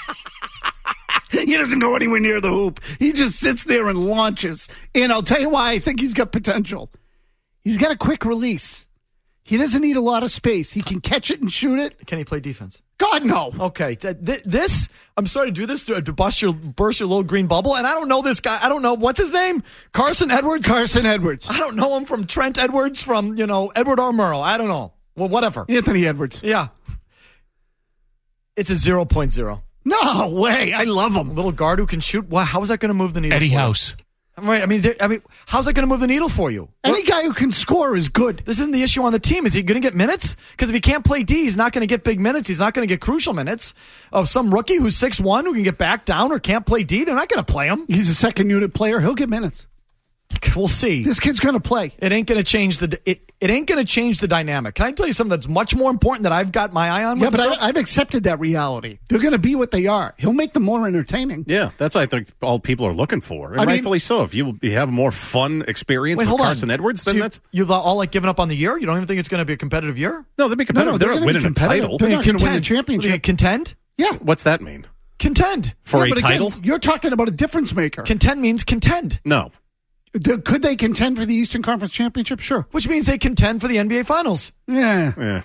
[SPEAKER 5] He doesn't go anywhere near the hoop. He just sits there and launches. And I'll tell you why I think he's got potential. He's got a quick release. He doesn't need a lot of space. He can catch it and shoot it.
[SPEAKER 4] Can he play defense?
[SPEAKER 5] God, no.
[SPEAKER 4] Okay. This, I'm sorry to do this to burst your little green bubble. And I don't know this guy. I don't know. What's his name? Carson Edwards?
[SPEAKER 5] Carson Edwards.
[SPEAKER 4] I don't know him from Trent Edwards, from, Edward R. Murrow. I don't know. Well, whatever.
[SPEAKER 5] Anthony Edwards.
[SPEAKER 4] Yeah. It's a 0.0.
[SPEAKER 5] No way. I love him.
[SPEAKER 4] Little guard who can shoot. Wow, how is that going to move the needle?
[SPEAKER 15] Eddie House.
[SPEAKER 4] Right. I mean, how's that going to move the needle for you?
[SPEAKER 5] Any guy who can score is good.
[SPEAKER 4] This isn't the issue on the team. Is he going to get minutes? Because if he can't play D, he's not going to get big minutes. He's not going to get crucial minutes. Of some rookie who's 6'1", who can get back down or can't play D, they're not going to play him.
[SPEAKER 5] He's a second unit player. He'll get minutes.
[SPEAKER 4] We'll see.
[SPEAKER 5] This kid's going to play.
[SPEAKER 4] It ain't going to change it ain't going to change the dynamic. Can I tell you something that's much more important that I've got my eye on?
[SPEAKER 5] Yeah, but I've accepted that reality. They're going to be what they are. He'll make them more entertaining.
[SPEAKER 6] Yeah, that's what I think all people are looking for, and rightfully so. If you have a more fun experience with Carson Edwards, then that's
[SPEAKER 4] you all like giving up on the year. You don't even think it's going to be a competitive year?
[SPEAKER 6] No, they'll be competitive.
[SPEAKER 5] They're
[SPEAKER 6] winning a title.
[SPEAKER 5] They're not going to win the championship.
[SPEAKER 4] Contend?
[SPEAKER 5] Yeah.
[SPEAKER 6] What's that mean?
[SPEAKER 4] Contend
[SPEAKER 6] for a title.
[SPEAKER 5] Again, you're talking about a difference maker.
[SPEAKER 4] Contend means contend.
[SPEAKER 6] No.
[SPEAKER 5] Could they contend for the Eastern Conference Championship? Sure.
[SPEAKER 4] Which means they contend for the NBA Finals.
[SPEAKER 5] Yeah.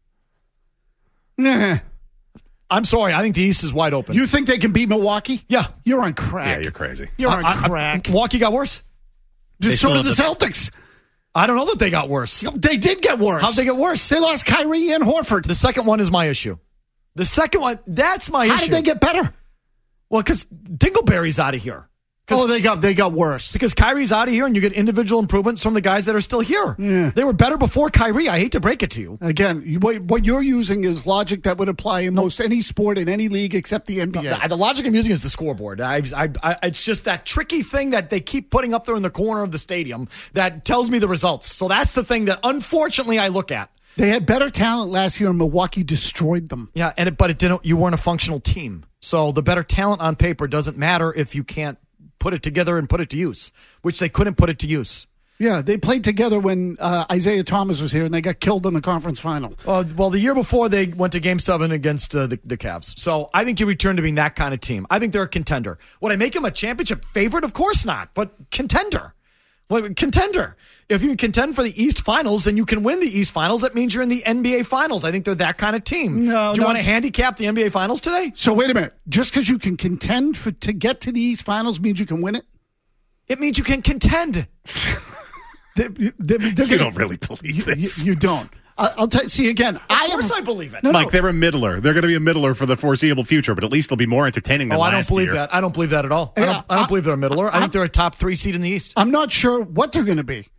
[SPEAKER 4] I'm sorry. I think the East is wide open.
[SPEAKER 5] You think they can beat Milwaukee?
[SPEAKER 4] Yeah.
[SPEAKER 5] You're on crack.
[SPEAKER 6] Yeah, you're crazy.
[SPEAKER 5] You're on crack.
[SPEAKER 4] Milwaukee got worse?
[SPEAKER 5] So did the Celtics.
[SPEAKER 4] I don't know that they got worse.
[SPEAKER 5] They did get worse.
[SPEAKER 4] How'd they get worse?
[SPEAKER 5] They lost Kyrie and Horford.
[SPEAKER 4] The second one is my issue. The second one, that's my issue.
[SPEAKER 5] How did they get better?
[SPEAKER 4] Well, because Dingleberry's out of here.
[SPEAKER 5] Oh, they got worse.
[SPEAKER 4] Because Kyrie's out of here, and you get individual improvements from the guys that are still here.
[SPEAKER 5] Yeah.
[SPEAKER 4] They were better before Kyrie. I hate to break it to you.
[SPEAKER 5] Again, what you're using is logic that would apply in most any sport in any league except the NBA.
[SPEAKER 4] The logic I'm using is the scoreboard. It's just that tricky thing that they keep putting up there in the corner of the stadium that tells me the results. So that's the thing that, unfortunately, I look at.
[SPEAKER 5] They had better talent last year, and Milwaukee destroyed them.
[SPEAKER 4] Yeah, but it didn't. You weren't a functional team. So the better talent on paper doesn't matter if you can't put it together and put it to use, which they couldn't put it to use.
[SPEAKER 5] Yeah, they played together when Isaiah Thomas was here, and they got killed in the conference final.
[SPEAKER 4] Well, the year before, they went to Game 7 against the Cavs. So I think you return to being that kind of team. I think they're a contender. Would I make them a championship favorite? Of course not, but contender. Contender. If you can contend for the East Finals, then you can win the East Finals. That means you're in the NBA Finals. I think they're that kind of team. Do you want to handicap the NBA Finals today?
[SPEAKER 5] So wait a minute. Just because you can contend to get to the East Finals means you can win it?
[SPEAKER 4] It means you can contend.
[SPEAKER 6] You don't really believe this.
[SPEAKER 5] You don't. I'll tell you. See, again,
[SPEAKER 4] of course I believe it.
[SPEAKER 6] Mike, they're a middler. They're going to be a middler for the foreseeable future, but at least they'll be more entertaining than last year.
[SPEAKER 4] I don't believe that. I don't believe that at all. I don't believe they're a middler. I think they're a top 3 seed in the East.
[SPEAKER 5] I'm not sure what they're going to be.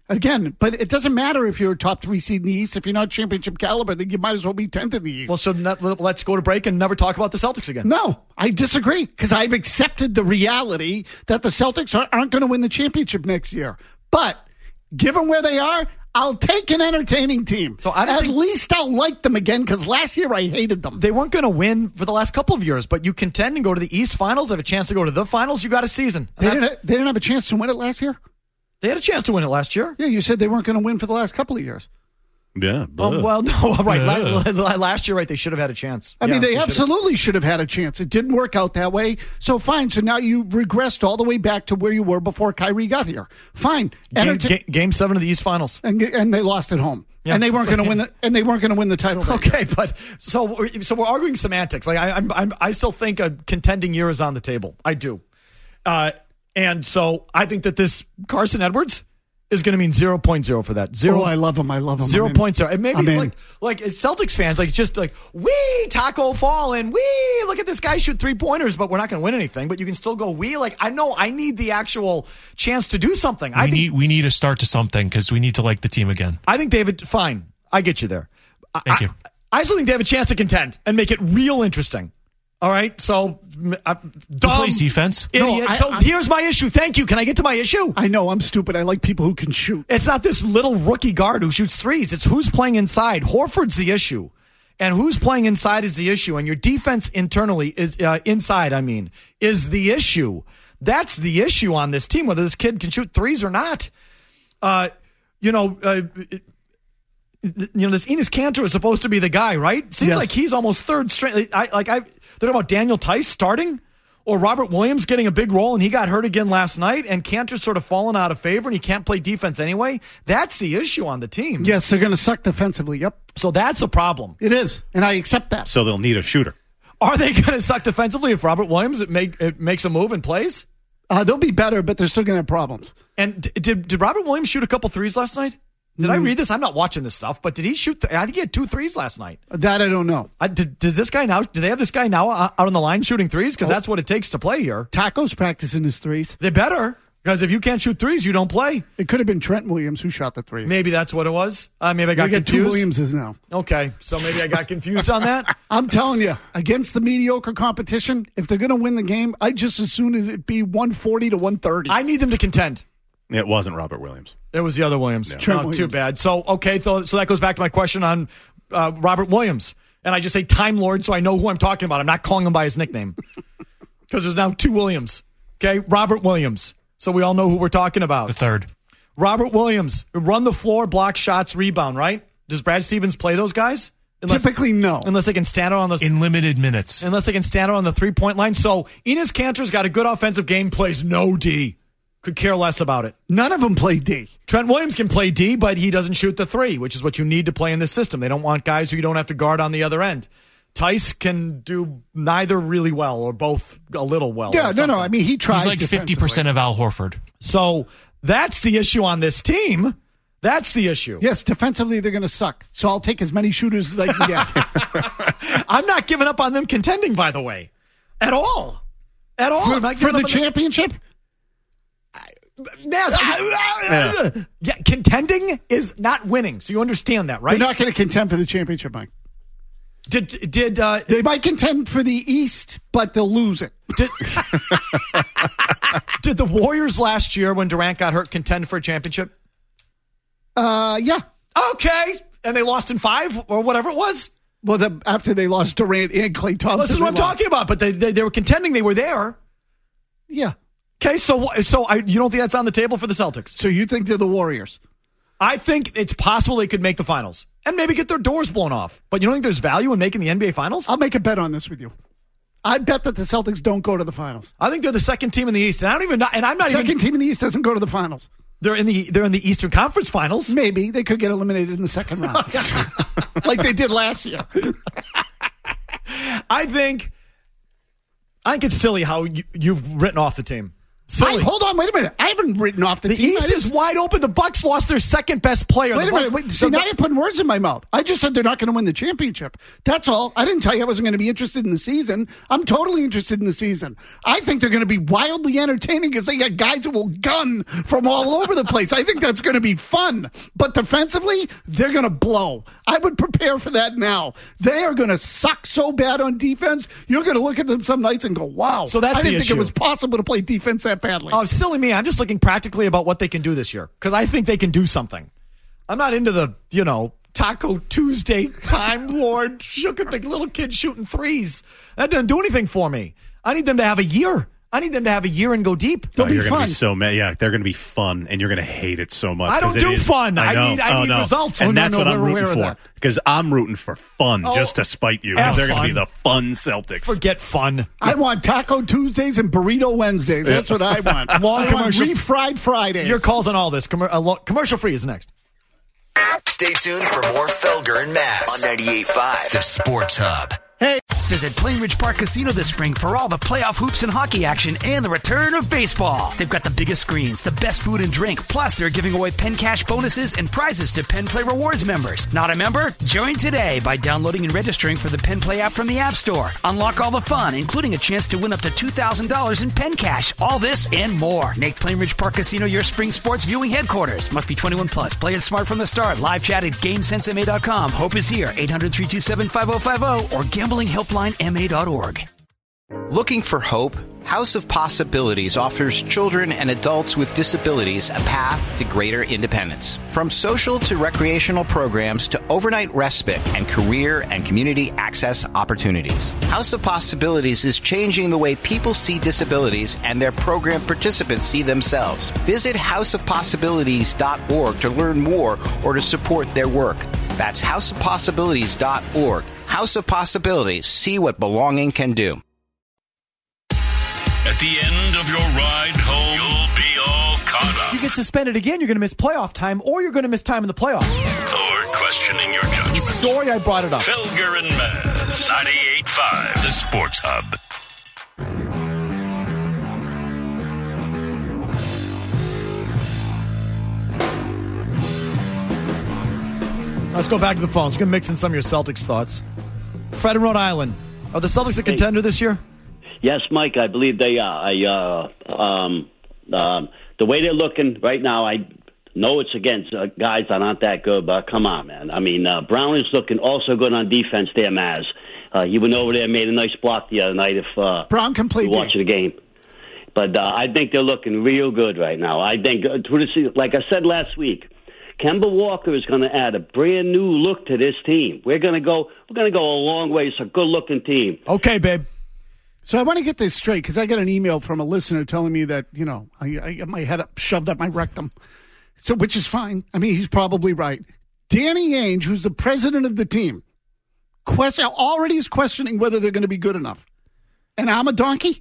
[SPEAKER 5] Again, but it doesn't matter if you're a top 3 seed in the East. If you're not championship caliber, then you might as well be 10th in the East.
[SPEAKER 4] Well, so let's go to break and never talk about the Celtics again.
[SPEAKER 5] No, I disagree because I've accepted the reality that the Celtics aren't going to win the championship next year. But given where they are, I'll take an entertaining team. So at least I'll like them again because last year I hated them.
[SPEAKER 4] They weren't going to win for the last couple of years, but you contend and go to the East Finals, have a chance to go to the Finals. You got a season.
[SPEAKER 5] They didn't have a chance to win it last year?
[SPEAKER 4] They had a chance to win it last year.
[SPEAKER 5] Yeah, you said they weren't going to win for the last couple of years.
[SPEAKER 6] Yeah.
[SPEAKER 4] Well, no, right. Last year, right, they should have had a chance.
[SPEAKER 5] I mean, they absolutely should have had a chance. It didn't work out that way. So, fine. So now you regressed all the way back to where you were before Kyrie got here. Fine.
[SPEAKER 4] Game 7 of the East Finals.
[SPEAKER 5] And they lost at home. Yeah. And they weren't going to win and they weren't going to win the title.
[SPEAKER 4] Okay, but so we're arguing semantics. Like I still think a contending year is on the table. I do. And so I think that this Carson Edwards is going to mean 0.0 for that. Zero.
[SPEAKER 5] Oh, I love him.
[SPEAKER 4] 0.0. And maybe like Celtics fans, like just like, wee, Taco Fall, and wee, look at this guy shoot 3-pointers, but we're not going to win anything. But you can still go wee. Like, I know I need the actual chance to do something.
[SPEAKER 15] We need a start to something because we need to like the team again.
[SPEAKER 4] I think David, fine. I get you there.
[SPEAKER 15] Thank you.
[SPEAKER 4] I still think they have a chance to contend and make it real interesting. All right, so
[SPEAKER 15] dumb plays defense.
[SPEAKER 4] Idiot. Here's my issue. Thank you. Can I get to my issue?
[SPEAKER 5] I know I'm stupid. I like people who can shoot.
[SPEAKER 4] It's not this little rookie guard who shoots threes. It's who's playing inside. Horford's the issue, and who's playing inside is the issue. And your defense internally is inside. Is the issue. That's the issue on this team. Whether this kid can shoot threes or not. This Enes Kanter is supposed to be the guy, right? Seems like he's almost third string. They're about Daniel Tice starting or Robert Williams getting a big role, and he got hurt again last night, and Kanter's sort of fallen out of favor, and he can't play defense anyway. That's the issue on the team.
[SPEAKER 5] Yes, they're going to suck defensively, yep.
[SPEAKER 4] So that's a problem.
[SPEAKER 5] It is, and I accept that.
[SPEAKER 6] So they'll need a shooter.
[SPEAKER 4] Are they going to suck defensively if Robert Williams makes a move and plays?
[SPEAKER 5] They'll be better, but they're still going to have problems.
[SPEAKER 4] And did Robert Williams shoot a couple threes last night? Did I read this? I'm not watching this stuff, but did he shoot? I think he had 2 threes last night.
[SPEAKER 5] That I don't know.
[SPEAKER 4] Does this guy now? Do they have this guy now out on the line shooting threes? Because that's what it takes to play here.
[SPEAKER 5] Taco's practicing his threes.
[SPEAKER 4] They better, because if you can't shoot threes, you don't play.
[SPEAKER 5] It could have been Trent Williams who shot the threes.
[SPEAKER 4] Maybe that's what it was. Maybe I got confused.
[SPEAKER 5] 2 Williamses now.
[SPEAKER 4] Okay, so maybe I got confused on that.
[SPEAKER 5] I'm telling you, against the mediocre competition, if they're going to win the game, I'd just as soon as it be 140 to 130.
[SPEAKER 4] I need them to contend.
[SPEAKER 6] It wasn't Robert Williams.
[SPEAKER 4] It was the other Williams.
[SPEAKER 6] Yeah.
[SPEAKER 4] Trent Williams. Too bad. So that goes back to my question on Robert Williams. And I just say Time Lord so I know who I'm talking about. I'm not calling him by his nickname. Because there's now 2 Williams. Okay? Robert Williams. So we all know who we're talking about.
[SPEAKER 15] The third.
[SPEAKER 4] Robert Williams. Run the floor, block shots, rebound, right? Does Brad Stevens play those guys?
[SPEAKER 5] Typically, no.
[SPEAKER 4] Unless they can stand out on
[SPEAKER 15] in limited minutes.
[SPEAKER 4] Unless they can stand out on the 3-point line. So Enes Kanter's got a good offensive game, plays no D. Could care less about it.
[SPEAKER 5] None of them play D.
[SPEAKER 4] Trent Williams can play D, but he doesn't shoot the 3, which is what you need to play in this system. They don't want guys who you don't have to guard on the other end. Tice can do neither really well or both a little well.
[SPEAKER 5] Yeah, no. I mean, he tries.
[SPEAKER 15] He's like 50% of Al Horford.
[SPEAKER 4] So that's the issue on this team. That's the issue.
[SPEAKER 5] Yes, defensively they're going to suck. So I'll take as many shooters as I can get.
[SPEAKER 4] I'm not giving up on them contending, by the way, at all. At all.
[SPEAKER 5] For the championship?
[SPEAKER 4] Yeah, contending is not winning, so you understand that, right?
[SPEAKER 5] They're not going to contend for the championship, Mike.
[SPEAKER 4] They
[SPEAKER 5] might contend for the East, but they'll lose it.
[SPEAKER 4] Did the Warriors last year, when Durant got hurt, contend for a championship?
[SPEAKER 5] Yeah.
[SPEAKER 4] Okay, and they lost in 5 or whatever it was.
[SPEAKER 5] Well, after they lost Durant and Klay Thompson,
[SPEAKER 4] this is what I'm talking about. But they were contending; they were there.
[SPEAKER 5] Yeah.
[SPEAKER 4] Okay, so you don't think that's on the table for the Celtics?
[SPEAKER 5] So you think they're the Warriors?
[SPEAKER 4] I think it's possible they could make the finals and maybe get their doors blown off. But you don't think there's value in making the NBA finals?
[SPEAKER 5] I'll make a bet on this with you. I bet that the Celtics don't go to the finals.
[SPEAKER 4] I think they're the second team in the East, and I'm not
[SPEAKER 5] second team in the East doesn't go to the finals.
[SPEAKER 4] They're in the Eastern Conference Finals.
[SPEAKER 5] Maybe they could get eliminated in the second round, like they did last year.
[SPEAKER 4] I think it's silly how you've written off the team. Silly.
[SPEAKER 5] Hold on, wait a minute. I haven't written off the team.
[SPEAKER 4] East is wide open. The Bucks lost their second best player.
[SPEAKER 5] Wait a minute. See, now you're putting words in my mouth. I just said they're not going to win the championship. That's all. I didn't tell you I wasn't going to be interested in the season. I'm totally interested in the season. I think they're going to be wildly entertaining because they got guys who will gun from all over the place. I think that's going to be fun. But defensively, they're going to blow. I would prepare for that now. They are going to suck so bad on defense. You're going to look at them some nights and go, wow.
[SPEAKER 4] So that's
[SPEAKER 5] I didn't
[SPEAKER 4] the
[SPEAKER 5] think
[SPEAKER 4] issue.
[SPEAKER 5] it was possible to play defense that badly.
[SPEAKER 4] Oh, silly me. I'm just looking practically about what they can do this year because I think they can do something. I'm not into the, Taco Tuesday, Time Lord, shook at the little kid shooting threes. That doesn't do anything for me. I need them to have a year. I need them to have a year and go deep. They'll be
[SPEAKER 6] you're
[SPEAKER 4] fun.
[SPEAKER 6] Gonna be so mad. Yeah, they're going to be fun, and you're going to hate it so much.
[SPEAKER 4] I don't do fun. I need
[SPEAKER 6] no.
[SPEAKER 4] results.
[SPEAKER 6] And that's what I'm
[SPEAKER 5] we're
[SPEAKER 6] rooting for. Because I'm rooting for fun, just to spite you. Because they're going to be the fun Celtics.
[SPEAKER 4] Forget fun.
[SPEAKER 5] I want Taco Tuesdays and Burrito Wednesdays. That's what I want. I want refried Fridays.
[SPEAKER 4] Your calls on all this. Commercial free is next.
[SPEAKER 3] Stay tuned for more Felger and Mazz on 98.5 The Sports Hub.
[SPEAKER 5] Hey.
[SPEAKER 1] Visit Plainridge Park Casino this spring for all the playoff hoops and hockey action and the return of baseball. They've got the biggest screens, the best food and drink, plus they're giving away Penn Cash bonuses and prizes to Penn Play Rewards members. Not a member? Join today by downloading and registering for the Penn Play app from the App Store. Unlock all the fun, including a chance to win up to $2,000 in Penn Cash. All this and more. Make Plainridge Park Casino your spring sports viewing headquarters. Must be 21 plus. Play it smart from the start. Live chat at GameSenseMA.com. Hope is here. 800-327-5050 or GamblingHelplineMA.org.
[SPEAKER 7] Looking for hope? House of Possibilities offers children and adults with disabilities a path to greater independence. From social to recreational programs to overnight respite and career and community access opportunities. House of Possibilities is changing the way people see disabilities and their program participants see themselves. Visit houseofpossibilities.org to learn more or to support their work. That's houseofpossibilities.org. House of Possibilities. See what belonging can do.
[SPEAKER 16] At the end of your ride home, you'll be all caught up.
[SPEAKER 4] You get suspended again, you're going to miss playoff time, or you're going to miss time in the playoffs.
[SPEAKER 16] Or questioning your judgment.
[SPEAKER 4] Sorry I brought it up.
[SPEAKER 16] Felger and Mazz, 98.5, The Sports Hub.
[SPEAKER 4] Let's go back to the phones. We're going to mix in some of your Celtics thoughts. Fred in Rhode Island. Are the Celtics a contender this year?
[SPEAKER 17] Yes, Mike, I believe they are. The way they're looking right now, I know it's against guys that aren't that good, but come on, man. I mean, Brown is looking also good on defense there, Maz. He went over there and made a nice block the other night if
[SPEAKER 5] Brown can play
[SPEAKER 17] watching the game. But I think they're looking real good right now. I think, like I said last week, Kemba Walker is going to add a brand new look to this team. We're going to go a long way. It's a good-looking team.
[SPEAKER 4] Okay, babe.
[SPEAKER 5] So I want to get this straight because I got an email from a listener telling me that, I got my head shoved up my rectum. So, which is fine. I mean, he's probably right. Danny Ainge, who's the president of the team, already is questioning whether they're going to be good enough. And I'm a donkey?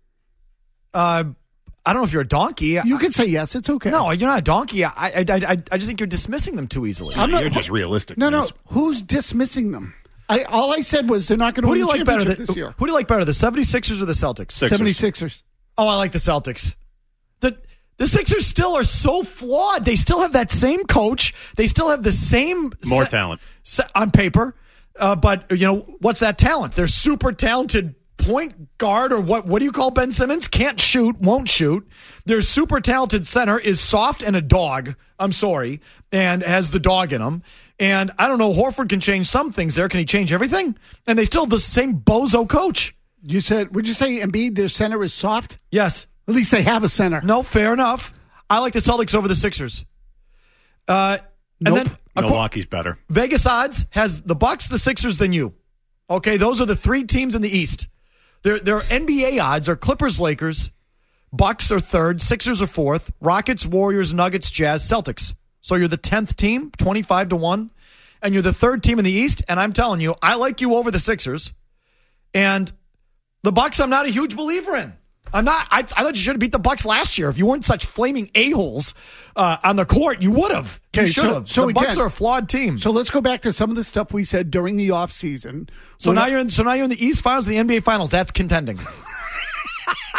[SPEAKER 4] I don't know if you're a donkey.
[SPEAKER 5] You can say yes. It's okay.
[SPEAKER 4] No, you're not a donkey. I just think you're dismissing them too easily.
[SPEAKER 6] You're just realistic.
[SPEAKER 5] No. Who's dismissing them? All I said was they're not going to win the championship this year.
[SPEAKER 4] Who do you like better, the 76ers or the Celtics?
[SPEAKER 5] 76ers.
[SPEAKER 4] Oh, I like the Celtics. The Sixers still are so flawed. They still have that same coach. They still have the same...
[SPEAKER 6] More talent.
[SPEAKER 4] On paper. But, what's that talent? They're super talented point guard, or what do you call Ben Simmons? Can't shoot, won't shoot. Their super talented center is soft and a dog. I'm sorry. And has the dog in him. And I don't know, Horford can change some things there. Can he change everything? And they still have the same bozo coach.
[SPEAKER 5] Would you say Embiid, their center is soft?
[SPEAKER 4] Yes.
[SPEAKER 5] At least they have a center.
[SPEAKER 4] No, fair enough. I like the Celtics over the Sixers. And then
[SPEAKER 6] Milwaukee's better.
[SPEAKER 4] Vegas odds has the Bucks, the Sixers, then you. Okay, those are the three teams in the East. Their NBA odds are Clippers, Lakers, Bucks are third, Sixers are fourth, Rockets, Warriors, Nuggets, Jazz, Celtics. So you're the 10th team, 25-1, and you're the third team in the East. And I'm telling you, I like you over the Sixers. And the Bucks, I'm not a huge believer in. I'm not. I thought you should have beat the Bucks last year. If you weren't such flaming a-holes on the court, you would have.
[SPEAKER 5] Okay,
[SPEAKER 4] you should have. So the Bucks are a flawed team.
[SPEAKER 5] So let's go back to some of the stuff we said during the offseason.
[SPEAKER 4] So now you're in the East Finals, the NBA Finals. That's contending.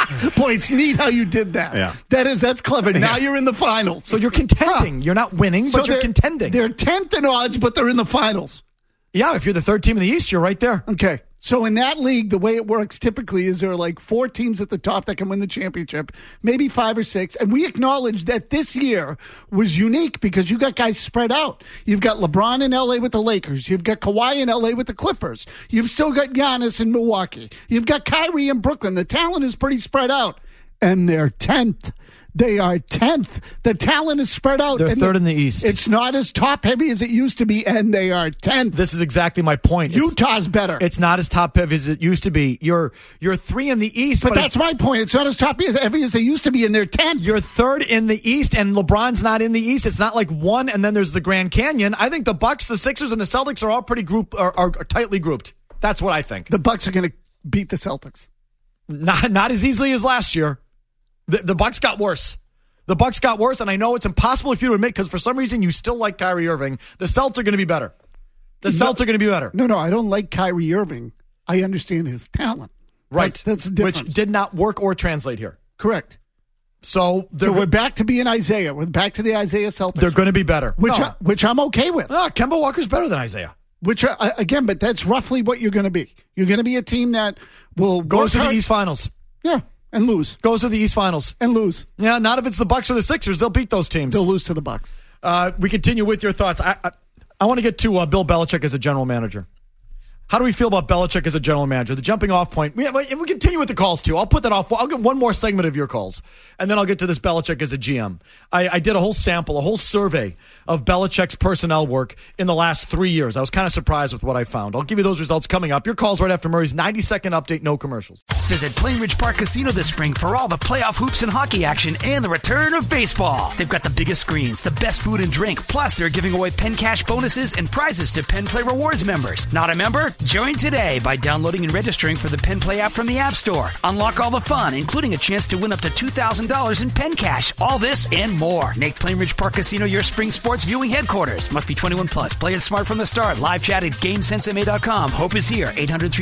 [SPEAKER 5] Boy, it's neat how you did that.
[SPEAKER 6] Yeah.
[SPEAKER 5] That's clever. Now you're in the finals.
[SPEAKER 4] So you're contending. You're not winning, but you're contending.
[SPEAKER 5] They're 10th in odds, but they're in the finals.
[SPEAKER 4] Yeah, if you're the third team in the East, you're right there.
[SPEAKER 5] Okay. So in that league, the way it works typically is there are like 4 teams at the top that can win the championship, maybe 5 or 6. And we acknowledge that this year was unique because you got guys spread out. You've got LeBron in L.A. with the Lakers. You've got Kawhi in L.A. with the Clippers. You've still got Giannis in Milwaukee. You've got Kyrie in Brooklyn. The talent is pretty spread out. And they're 10th. They are 10th. The talent is spread out.
[SPEAKER 4] They're third in the East.
[SPEAKER 5] It's not as top-heavy as it used to be, and they are 10th.
[SPEAKER 4] This is exactly my point.
[SPEAKER 5] Utah's better.
[SPEAKER 4] It's not as top-heavy as it used to be. You're 3 in the East.
[SPEAKER 5] But that's my point. It's not as top-heavy as they used to be, and they're 10th.
[SPEAKER 4] You're third in the East, and LeBron's not in the East. It's not like one, and then there's the Grand Canyon. I think the Bucks, the Sixers, and the Celtics are all pretty are tightly grouped. That's what I think.
[SPEAKER 5] The Bucks are going to beat the Celtics.
[SPEAKER 4] Not as easily as last year. The Bucks got worse. The Bucks got worse, and I know it's impossible for you to admit because for some reason you still like Kyrie Irving. The Celtics are going to be better. Celtics are going to be better.
[SPEAKER 5] No, I don't like Kyrie Irving. I understand his talent.
[SPEAKER 4] Right.
[SPEAKER 5] That's the difference.
[SPEAKER 4] Which did not work or translate here.
[SPEAKER 5] Correct.
[SPEAKER 4] So
[SPEAKER 5] we're back to being Isaiah. We're back to the Isaiah Celtics.
[SPEAKER 4] They're going to be better.
[SPEAKER 5] Which I'm okay with.
[SPEAKER 4] No, Kemba Walker's better than Isaiah.
[SPEAKER 5] Which, again, but that's roughly what you're going to be. You're going to be a team that will
[SPEAKER 4] go to the East Finals.
[SPEAKER 5] Yeah. And lose.
[SPEAKER 4] Goes to the East Finals.
[SPEAKER 5] And lose.
[SPEAKER 4] Yeah, not if it's the Bucks or the Sixers. They'll beat those teams.
[SPEAKER 5] They'll lose to the Bucks.
[SPEAKER 4] We continue with your thoughts. I want to get to Bill Belichick as a general manager. How do we feel about Belichick as a general manager? The jumping off point. We continue with the calls, too. I'll put that off. I'll get one more segment of your calls, and then I'll get to this Belichick as a GM. I did a whole sample, a whole survey of Belichick's personnel work in the last 3 years. I was kind of surprised with what I found. I'll give you those results coming up. Your calls right after Murray's 90-second update, no commercials.
[SPEAKER 1] Visit Plainridge Park Casino this spring for all the playoff hoops and hockey action and the return of baseball. They've got the biggest screens, the best food and drink, plus they're giving away Penn Cash bonuses and prizes to Penn Play Rewards members. Not a member? Join today by downloading and registering for the Penn Play app from the App Store. Unlock all the fun, including a chance to win up to $2,000 in Penn Cash. All this and more. Make Plainridge Park Casino your spring sports viewing headquarters. Must be 21 plus. Play it smart from the start. Live chat at GameSenseMA.com. Hope is here.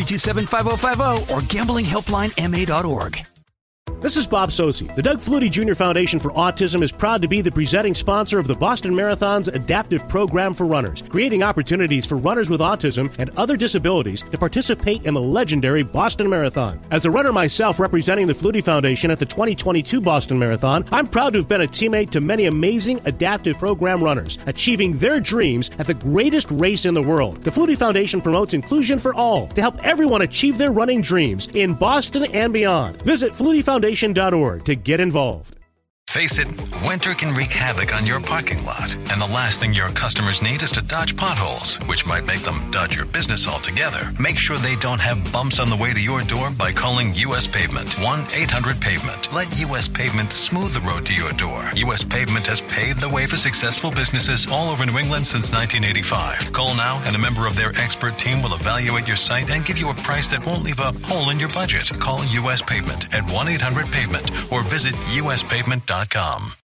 [SPEAKER 1] 800-327-5050 or gamblinghelplinema.org.
[SPEAKER 12] This is Bob Sosi. The Doug Flutie Jr. Foundation for Autism is proud to be the presenting sponsor of the Boston Marathon's adaptive program for runners, creating opportunities for runners with autism and other disabilities to participate in the legendary Boston Marathon. As a runner myself representing the Flutie Foundation at the 2022 Boston Marathon, I'm proud to have been a teammate to many amazing adaptive program runners, achieving their dreams at the greatest race in the world. The Flutie Foundation promotes inclusion for all to help everyone achieve their running dreams in Boston and beyond. Visit FlutieFoundation.org to get involved.
[SPEAKER 18] Face it, winter can wreak havoc on your parking lot, and the last thing your customers need is to dodge potholes, which might make them dodge your business altogether. Make sure they don't have bumps on the way to your door by calling U.S. Pavement, 1-800-PAVEMENT. Let U.S. Pavement smooth the road to your door. U.S. Pavement has paved the way for successful businesses all over New England since 1985. Call now, and a member of their expert team will evaluate your site and give you a price that won't leave a hole in your budget. Call U.S. Pavement at 1-800-PAVEMENT or visit uspavement.com.